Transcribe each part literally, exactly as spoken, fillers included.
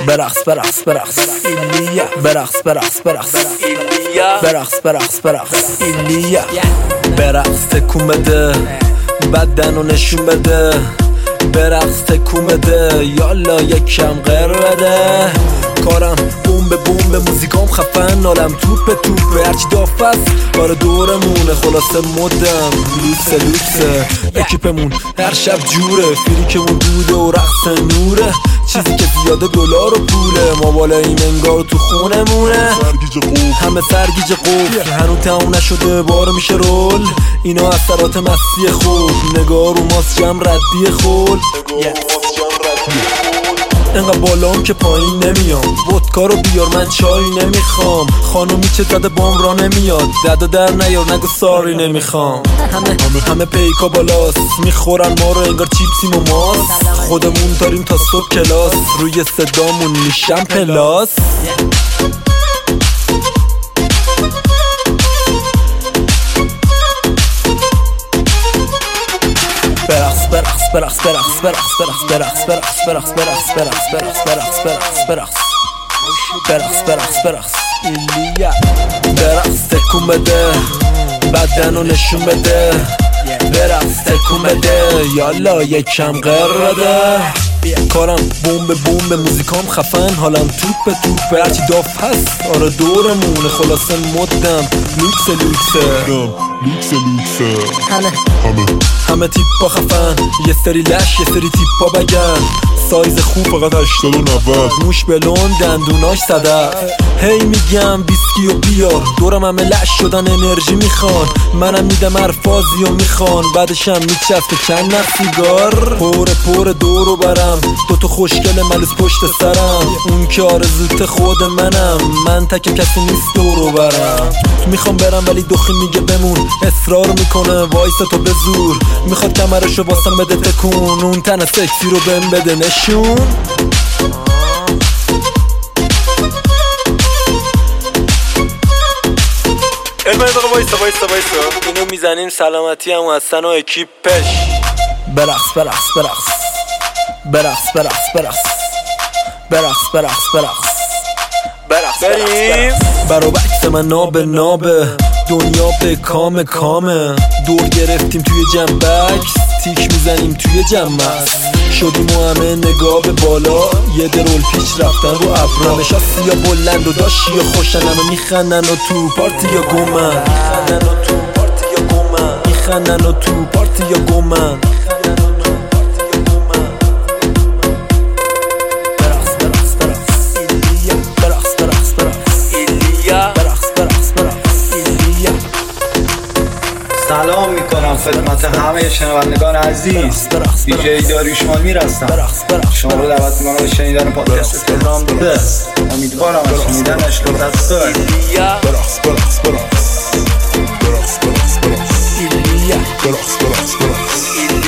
برقص برقص برقص ایلیا برقص برقص برقص ایلیا برقص برقص برقص ایلیا برقص تکون بده بدن رو نشون بده برقص تکون بده یالا یکم غر بده کارم بوم به بوم به موزیکام خفن حالم توپ توپه هرچی دافست باره دورمونه خلاصه مدم لوکس لوکسه اکیپمون هر شب جوره فریکمون دوده و رقص نوره چیزی که زیاده دلار و پوله ما بالاییم انگار تو خونمونه همه سرگیج قفل هنو تموم نشده بار میشه رول اینا اثرات مستی خوب نگاه رو ماست جمع ردی خول انقدر بالام که پایین نمیام ودکا رو بیار من چای نمیخوام خانومی چه زده بام را نمیاد دادا در نیار نگو ساری نمیخوام همه همه پیکا بالاست میخورن ما رو انگار چیپسیم و ماست خودمون داریم تا صبح کلاس روی صدامون میشم پلاس برقص برقص برقص برقص برقص برقص برقص برقص برقص برقص برقص برقص برقص برقص برقص برقص برقص ایلیا برقص تکون بده بدن رو نشون بده برقص تکون بده یالا یکم غر بده کارم بوم به بوم به موزیکام خفن حالم توپ توپه هرچی داف هست آره دورمونه خلاصه مدم لوکس لوکسه لوکس لوکسه همه همه همه تیپا خفن یه سری لش یه سری تیپا بگن سایز خوب فقط هشتاد و نود موش بلون دندوناش صدف هی میگم بیسکی و بیار دورم همه لش شدن انرژی میخوان منم میدم ارفازی و میخوان بعدشم میچسته چند نخ سیگار پر پر دورو برم دوتا خوشگل ملوس پشت سرم اون که آرزوت خود منم من تک کسی نیست دورو برم میخوام برم ولی دخی میگه بمون اصرار میکنه وایسا تو به زور میخواد کمرشو واسم بده تکون اون تن سکسی رو بهم بده نشون علمه دقیقه وایسا وایسا وایسا اینو میزنیم سلامتی هم هستن و اکیپش برقص برقص برقص برقص برقص برقص برقص برقص برقص برقص بریم برا بکس من نابه نابه دنیا به کام کامه دور گرفتیم توی جنبکس تیک میزنیم توی جمعه شدیم و همه نگاه به بالا یه درول پیش رفتن رو ابرا همشا سیا بلند و داشتی یا خوشن همه میخندن و تو پارتی یا گومن میخندن و تو پارتی یا گومن میخندن و تو پارتی یا گومن سلام میکنم خدمت همه شنوندگان عزیز دیجی داریوش مالمیر هستم شما رو دعوت میکنم به شنیدن پادکست پروگرام بوده امیدوارم از شنیدنش لذت ببرید برقص برقص برقص برقص برقص برقص ایلیا برقص برقص برقص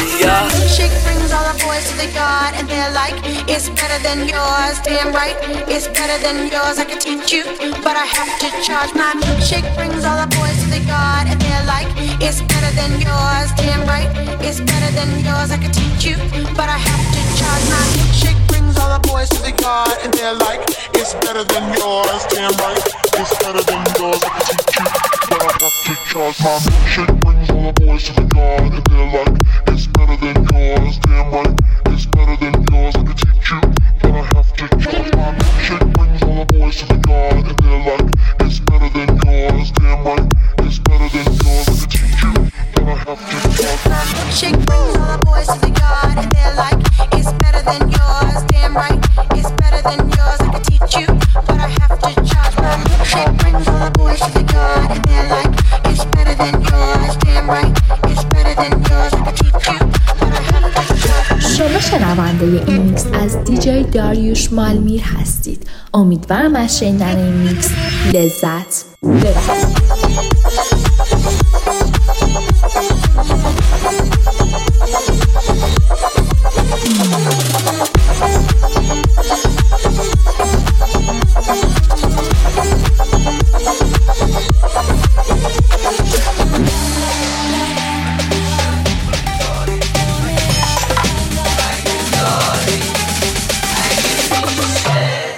Shake brings all the boys to the yard and they're like, it's better than yours. Damn right, it's better than yours. I could teach you, but I have to charge. My milkshake brings all the boys to the yard and they're like, it's better than yours. Damn right, it's better than yours. I could teach you, but I have to charge. My milkshake brings all the boys to the yard and they're like, it's better than yours. Damn right, it's better than yours. I could teach you, but I have to charge. My milkshake brings all the boys to the yard and they're like, it's better than yours. Damn right, it's better than yours. I could teach you, but I have to charge. My milkshake brings all the boys to the yard and they're like, it's better than yours. Damn right, it's better than yours. I could teach you, but I have to charge. My milkshake brings all the boys to the yard and they're like, it's better than yours. Damn right, it's better than yours. I could teach you, but I have to charge. My milkshake brings all the boys to the yard and they're like, it's better than yours. Damn right, it's better than yours. I could teach you, but I have to charge. شما شنونده این میکس از دیجی داریوش مالمیر هستید. امیدوارم از شنیدن این میکس لذت ببرید. Yeah.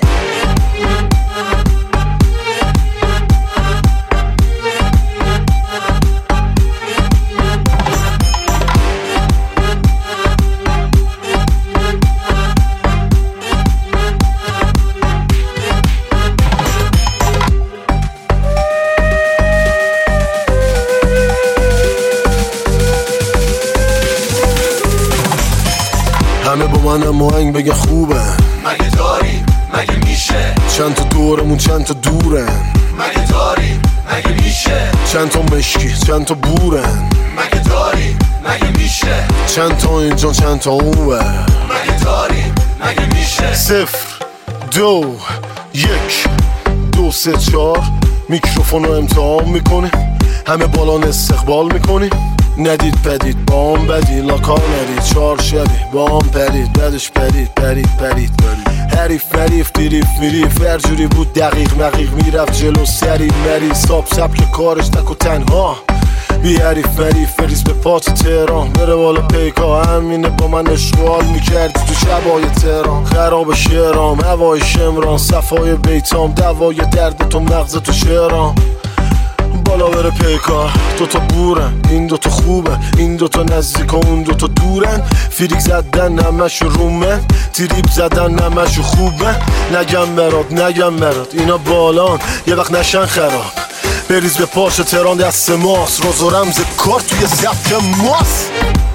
منم و هنگ بگه خوبه مگه داریم مگه میشه چند تا دورمون چند تا دورن مگه داریم مگه میشه چند تا مشکی چند تا بورن مگه داریم مگه میشه چند تا اینجا چند تا اونور مگه داریم مگه میشه صفر دو یک دو سه چار میکروفون رو امتحان میکنی همه بالان استقبال میکنی ندید پدید بام بدی لاکار ندید چار شبی بام پرید بدش پرید پرید پرید حریف مریف دیریف میریف هر جوری بود دقیق مقیق میرفت جلو سریع مری ساب سبک کارش تک و تنها بی حریف مریف فریز به پات تهران بره بالا پیکا همینه با من اشغال میکردی تو شبای تهران خراب شعرام هوای شمران صفای بیتام دوای درد تو مغز تو شعران بالا بره پیکار دوتا بورن این دوتا خوبه این دوتا نزدیک و اون دوتا دورن فریک زدن نمشو رومن تریپ زدن نمشو خوبه نگم مراد نگم مراد اینا بالان یه وقت نشن خراب بریز به پاش تهران دست ماست روز و رمز کار توی زبط ماست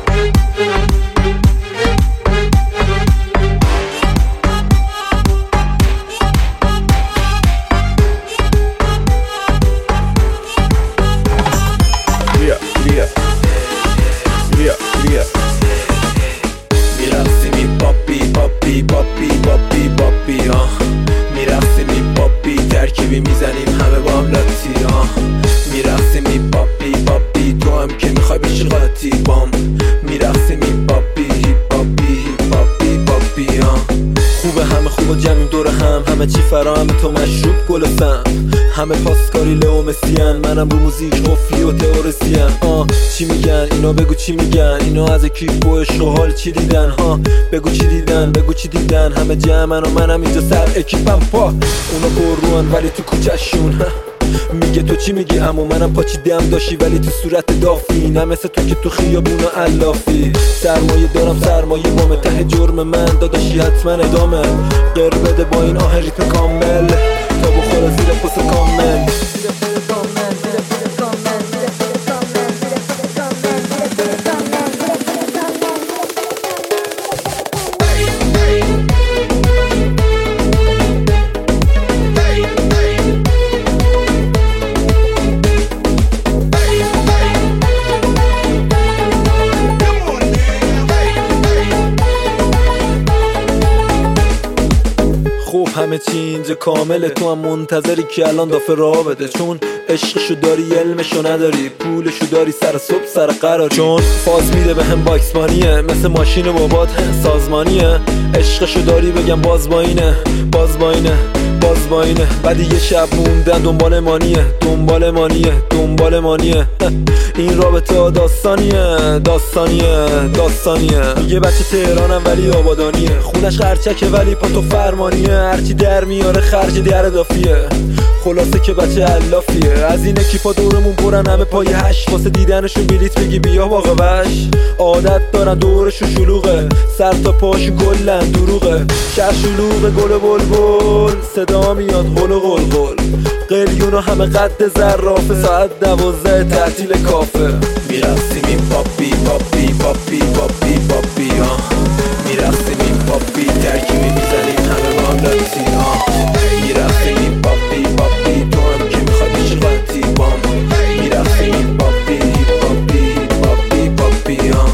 میرقصیمی پاپی پاپی پاپی پاپی پاپی ها میرقصیمی پاپی ترکیبی میزنیم همه با هم لاتی ها میرقصیمی پاپی پاپی تو هم که میخوای بشی قاطی بام میرقصیمی پاپی پاپی پاپی پاپی ها خوبه همه خوبه جمعیم دور هم همه چی فرا همه تو مشروب گلفم همه پاسکاری لئو مسیان منم رو موزیک قفلی و تئوریسین آه چی میگن اینا بگو چی میگن اینا از کیف و عشق و حال چی دیدن ها بگو چی دیدن بگو چی دیدن همه جمعن و منم اینجا سر اکیپم پا اونا پر روان ولی تو کوچه‌شون میگه تو چی میگی امو منم پاچی دم داشتی ولی تو صورت دافی نه مثل تو که تو خیابون و علافی سرمایه دارم سرمایه بامه ته جرم من داداشی حتما ادامه قر بده با این آهن ریتم کامل تا بخوره زیر پس کامل خوب همه چی اینجا کامله تو هم منتظری که الان دافه راه بده چون عشقشو داری علمشو نداری پولشو داری سر صبح سر قراری چون فاز میده به هم باکسمانیه مثل ماشین بابات سازمانیه عشقشو داری بگم باز با اینه باز با اینه باز با اینه بعد یه شب موندن دنبال مانیه دنبال مانیه دنبال مانیه این رابطه داستانیه داستانیه داستانیه میگه بچه تهرانم ولی آبادانیه خونش خرچکه ولی پا تو فرمانیه هرچی در میاره خرج در اضافیه خلاصه که بچه علافیه از این اکیپا دورمون برن همه پای هشت واسه دیدنشون بلیت بگی بیا واقع وش عادت دارن دورشون شلوغه سر تا پاشون کلن دروغه شهر شلوغه گل بلبل صدا میاد قل و قلقل قلیون و همه قد زرافه ساعت دوازده تعطیل کافه میرقصیم این پاپی پاپی پاپی پاپی پاپی ها میرقصیم این پاپی ترکیبی میزنیم همه با هم لاتی ها میرقصیم این پاپی پاپی تو هم که میخوای بشی قاطی بام میرقصیم این پاپی پاپی پاپی پاپی ها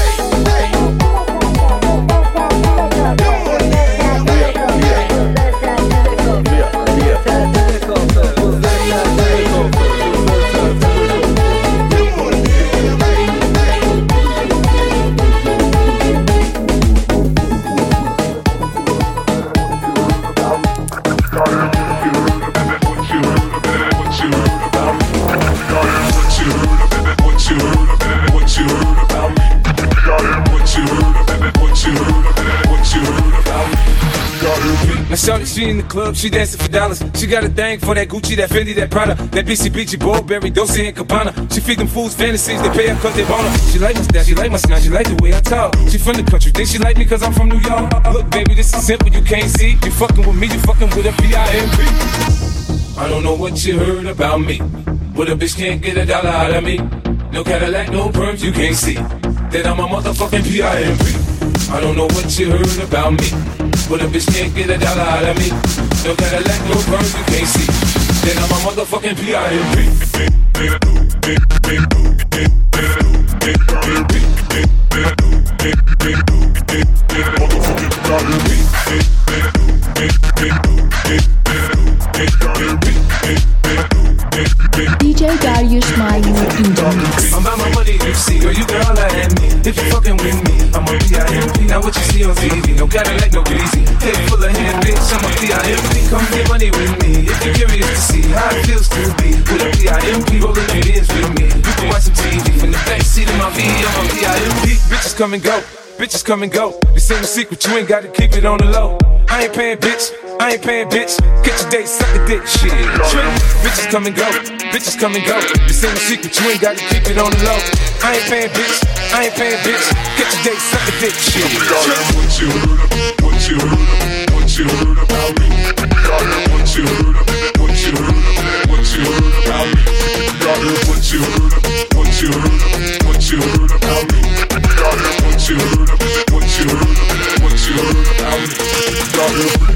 Shorty, she in the club, she dancing for dollars. She got a thing for that Gucci, that Fendi, that Prada, that B C B G, Burberry, Dolce and Gabbana. She feed them fools fantasies, they pay her cause they want her. She like my style, she like my smile, she like the way I talk. She from the country, think she like me cause I'm from New York. Look baby, this is simple, you can't see. You fucking with me, you fucking with a P I M P. I don't know what you heard about me, but a bitch can't get a dollar out of me. No Cadillac, no perms, you can't see that I'm a motherfucking P I M P. I don't know what you heard about me, but a bitch can't get a dollar out of me. No Cadillac, no perms, you can't see. Then I'm a motherfucking P I M P. دی جی Dariush Malmir in the mix. I'm about my money, you see, girl, you can holler at me if you fucking with me. I'm a P I M P, now what you see on T V, no Cadillac, no greasy. Head full of hand, bitch, I'm a P I M P. Come get money with me if you're curious to see how it feels to be with a P I M P rolling it in with me. You can watch some T V from the backseat of my V, I'm a P I M P. Bitches come and go, bitches come and go. This ain't a secret, you ain't gotta keep it on the low. I ain't paying, bitch, I ain't paying, bitch. Catch a date, suck a dick, shit. Trick. Bitches come and go, bitches come and go. This ain't a secret, you ain't gotta keep it on the low. I ain't paying, bitch, I ain't paying, bitch. Catch a date, suck a dick, shit. What you heard of, what you heard of, what you heard about me? What you heard of, what you heard of, what you heard about me? What you heard of, what you heard of, what you heard about me? What you heard of, what you heard of, what you heard about me?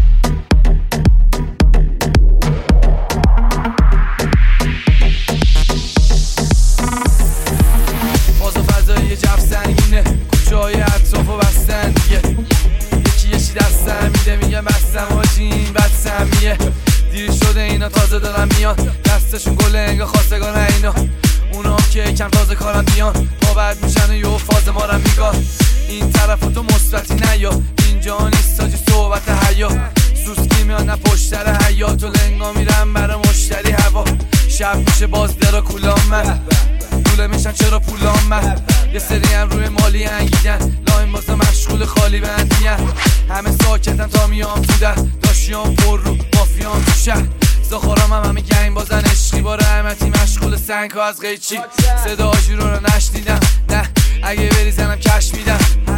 کوچه‌های اطرافو بستن دیگه یکی یکی دستم میده میگه بستم آجی این بدسمیه دیر شده اینا تازه دارن میان دستشون گله انگا خواستگان اینا اونا که کم تازه کارن بیان پا بعد میشن و یه فاز ما رو میگان این طرف تو مثبتی نیا اینجا نیست تاجی صحبت حیا سوسکی میان نه پشتر حیات و لنگا میرن برا مشتری هوا شب میشه باز درا کولام من دوله میشن چرا پولام من یه سری هم روی مالی انگیدن لاین بازا مشغول خالی بندیه همه ساکتن تا میام تو در داشیام پر رو مافیام تو شهر زخارام هم همه گنگ بازن عشقی با رحمتی مشغول سنگ ها از قیچی صدا آجی رو رو نشنیدم نه اگه بریزنم کش میدم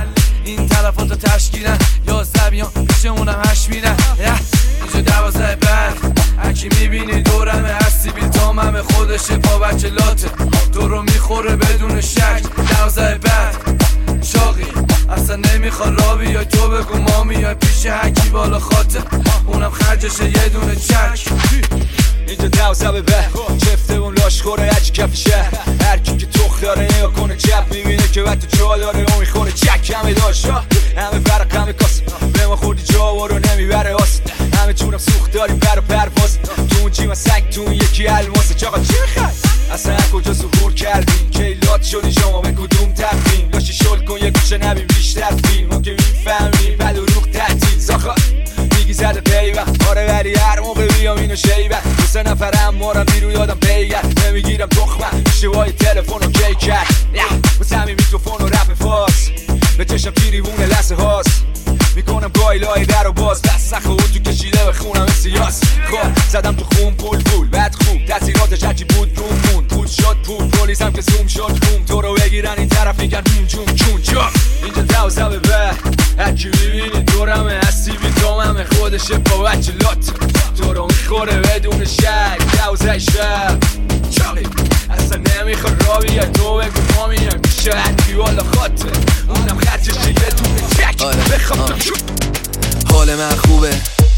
این طرفاتو تشکیلن یا زبیان پیشه اونم هش میدن اینجا دوازه بعد هرکی میبینی دورمه هستی بیل تام همه خودشه پا بچه لاته تو رو میخوره بدون شک دوازه بعد شاقی اصلا نمیخواد را بیای تو بگو ما میای پیش هکی بالا خاطر اونم خرجشه یه دونه چک اینجا دوزه به به چفته اون لاش خوره هجی کف شهر هر کی که تخ داره نیا کنه چپ میبینه که وقت تو جا داره اون میخوره چک همه داشت همه فرق همه کاس به ما خوردی جا و رو نمیبره هاست همه جونم سوخت داریم بر و پرواز تو اون جیمه سنگ تو اون یکی الماسه چاقا چی میخوای اصلا کجا ظهور کردیم کیلات شدی شما به کدوم تقدیم داشتی شل کن یه گوشه نبیم بیشتر فیلم ما که میفهمیم بد و روخ تعطیل زاخا میگی زده پیوه آره ولی هر موقع بیام اینو شیبه دو سه نفرم مارم بیرو یادم پیگر نمیگیرم تخمه اشتباهی تلفن رو کی کرد واسه همین میکروفون و رپ فاس به چشم پیریوونه لحظه هاست میکنم گاهی لای در و باز دست نخو تو کشیده به خونم سیاس خب زدم تو خون پول پول بعد خوب تاثیراتش هرچی بود روم مون پول شد پول پولیس هم که زوم شد بوم تو رو بگیرن این طرف میگن بوم جون چون جا اینجا دوزه به به هرکی میبینی دورمه هستی بی دوممه خودشه با بچه لات تو رو میخوره بدون شک دوزه شب چالی اصلا نمیخواد را بیای تو بگو ما میان میشه هرکی والا خاطر اونم خرچشه یه دونه چک بخوام تو حال من خوبه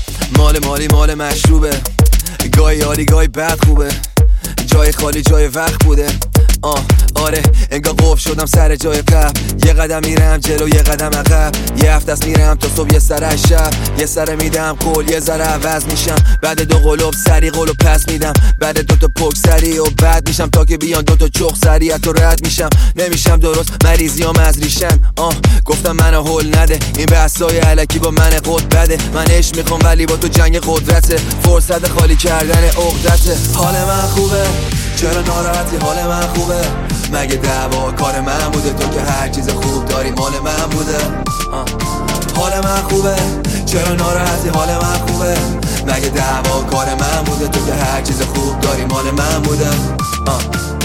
مال مالی مال مشروبه گاهی عالی گاهی بد خوبه جای خالی جای وقت بوده آه آره انگار قفل شدم سر جای قبل یه قدم میرم جلو یه قدم عقب یه هفته است میرم تا صبح یه سر شب یه سر میدم قول یه ذره عوض میشم بعد دو قلوب سری قولو پس میدم بعد دو تا پک سری و بعد میشم تا که بیان دو تا چخ سری تو رد میشم نمیشم درست مریضیام از ریشم آه گفتم منو هول نده این بحثای الکی با من قد بده من عشق میخوام ولی با تو جنگ قدرته فرصت خالی کردن عقدته حال من خوبه چرا ناراحتی حال من خوبه مگه دعوا کار من بوده تو که هر چیز خوب داری مال من بوده آه. حال من خوبه چرا ناراحتی حال من خوبه مگه دعوا کار من بوده تو که هر چیز خوب داری مال من بوده آه.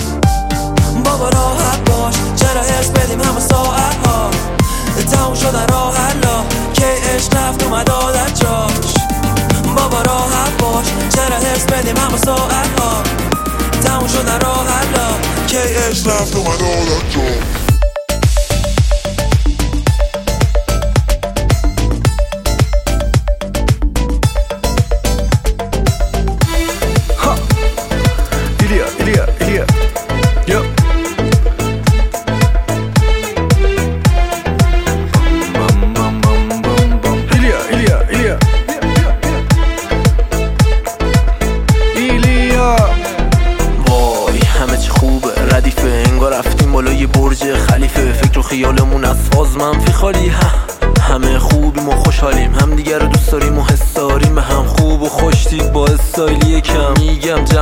بابا راحت باش چرا هرس بدیم همه ساعت ها تموم شدن راه حلا که عشق رفت اومد عادت جاش بابا راحت باش چرا هرس بدیم همه ساعت ها تموم شدن راه حلا که عشق رفت اومد عادت جاش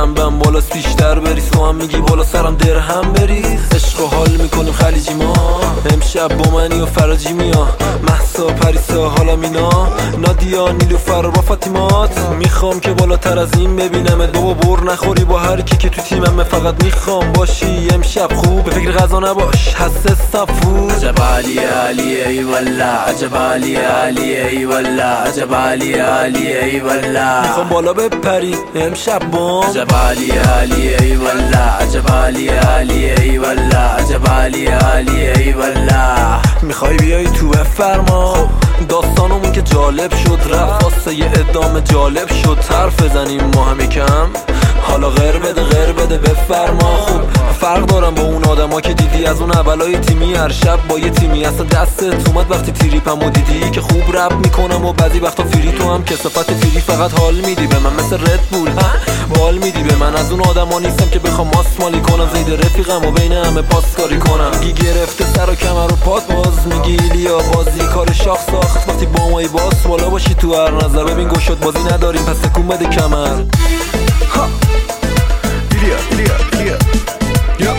جنبم بالاست بیشتر بریز تو هم میگی بالا سرم درهم بریز عشق و حال میکنیم خلیجی ما امشب با منی و فراجی میا محسا پریسا حالا مینا نادیا نیلوفر با فاطیمات میخوام که بالاتر از این ببینمت بابا بر نخوری با هر کی که تو تیمم فقط میخوام باشی امشب خوب به فکر غذا نباش حسه صفو عجب علی علی ای والله عجب علی علی ای والله عجب علی علی ای والله میخوام بالا بپری امشب بام عجب علی علی ای والله عجب علی علی ای والله عجب علی علی ای والله میخوای بیای تو بفرما داستانمون که جالب شد رفت واسه یه ادامه جالب شد حرف بزنیم ما هم یکم حالا غیر بده غیر بده بفرما خوب فرق دارم با اون آدما که دیدی از اون اولای تیمی هر شب با یه تیمی اصلا دستت اومد وقتی تریپمو دیدی که خوب رپ میکنم و بعضی وقتا فری تو هم کسافت فری فقط حال میدی به من مثل رد بول بال میدی به من از اون آدما نیستم که بخوام ماسمالی کنم زید رفیقم و بین همه پاسکاری کنم گی گرفته سر و کمر و پات باز میگی لیا بازی کار شاخ ساخت وقتی با مایی باز بالا باشی تو هر نظر ببین گشت بازی نداریم پس تکون بده کمر ها ایلیا ایلیا ایلیا یا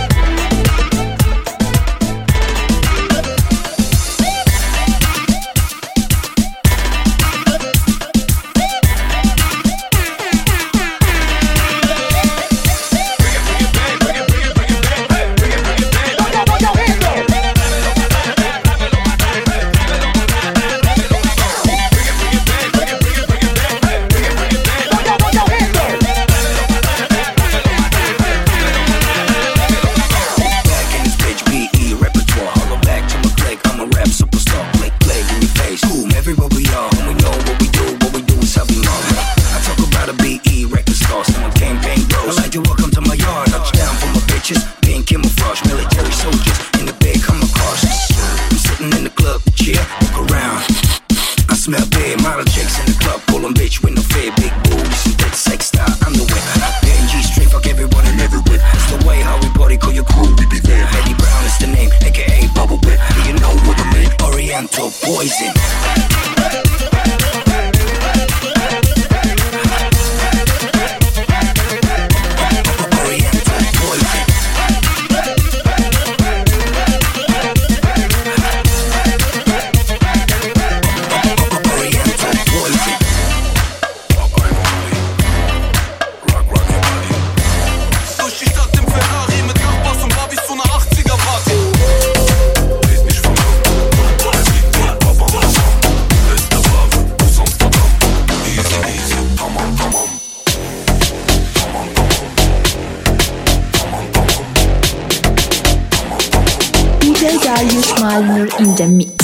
Dariush Malmur in the mix.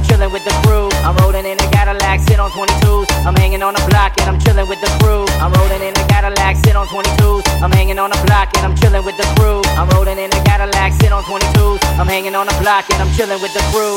chilling with the crew. I'm rolling in a Cadillac, sit on twenty-twos. I'm hanging on the block and I'm chilling with the crew. I'm rolling in a Cadillac, sit on twenty-twos. I'm hanging on the block and I'm chilling with the crew. I'm rolling in a Cadillac, sit on twenty-twos. I'm hanging on the block and I'm chilling with the crew.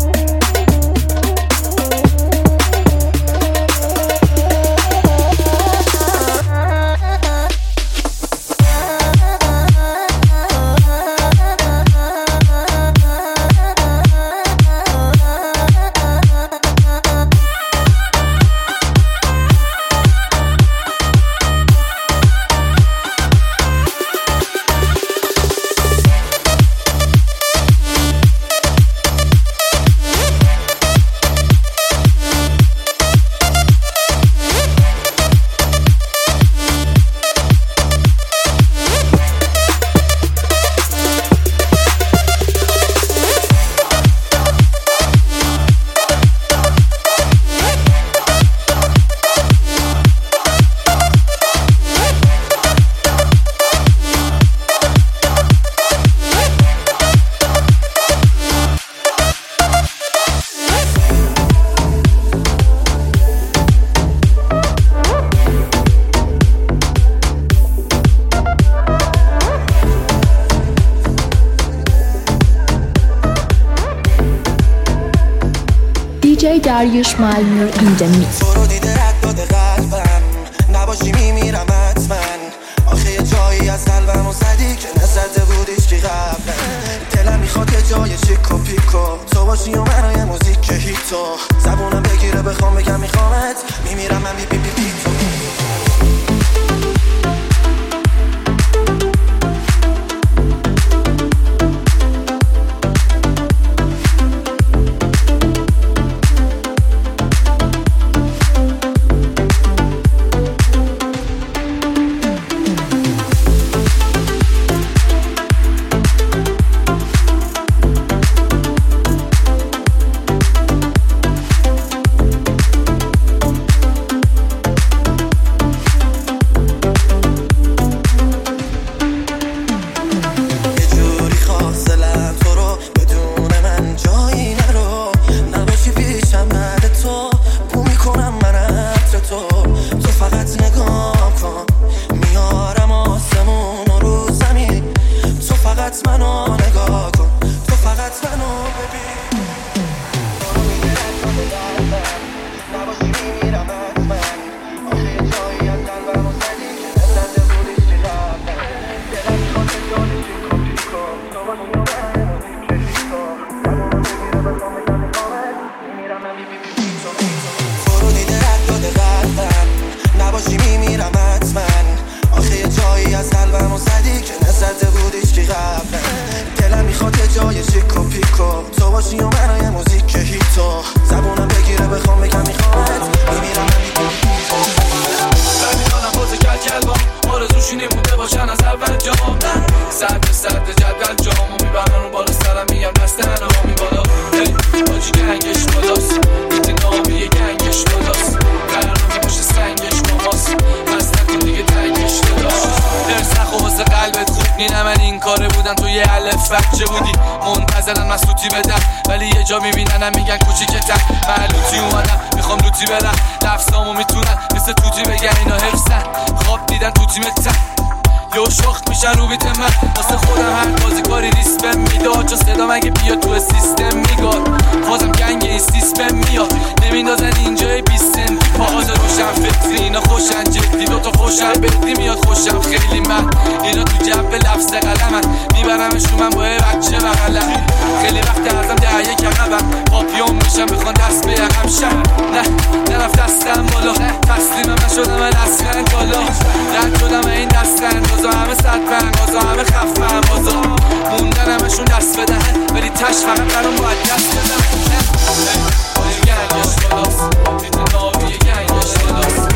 دی جی داریوش مالمیر این the mix. تو رو دیده رد داده قلبم نباشی میمیرم حتما آخه یه جایی از قلبم و زدی که نزده بودیش که قبلا دلم میخواد یه جای شیک و پیکو تو باشی و من یه موزیک هیتو زبونم بگیره بخوام بگم میخوامت میمیرم من بی بی بی بی تو میبیننم میگن کوچیکتر من لوتی اومدم میخوام لوتی برم لفظامو میتونن مثل توتی بگن اینا حفظن خواب دیدن تو تیمتن یو شخت میشن رو بیت من واسه خودم هر بازی کاری ریسپم میداد چون صدا مگه بیا تو سیستم میگاد بازم گنگ این سیستم میاد نمیندازن اینجای بیست سنتی پاهاز روشن فکری اینا خوشن جدی دوتا خوشن بدی میاد خوشم خیلی من اینا تو جنب لفظ قلمن میبرمشون من با بچه بغلم خیلی وقت ازم ده یک عقبم پاپیون میشم بخوان دست به یقم شم نه نرفت دستم بالا تسلیمم نشدم من اصلا بالا رد شدم این دستن بازا همه صد پنگ بازا همه خفم بازا موندنمشون دست بدهن ولی تش فقط برام باید دست بدن باید گنگش بالاست بیت ناوی گنگش بالاست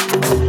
We'll be right back.